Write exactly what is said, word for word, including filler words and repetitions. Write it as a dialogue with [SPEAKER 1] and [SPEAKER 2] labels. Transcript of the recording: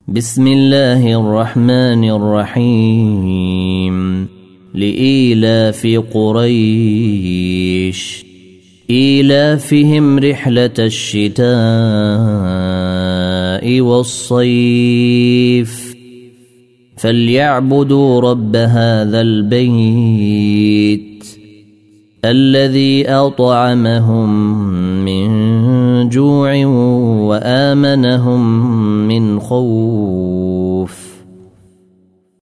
[SPEAKER 1] بسم الله الرحمن الرحيم لإيلاف قريش إيلافهم رحلة الشتاء والصيف فليعبدوا رب هذا البيت الذي أطعمهم من جوع وآمنهم من خوف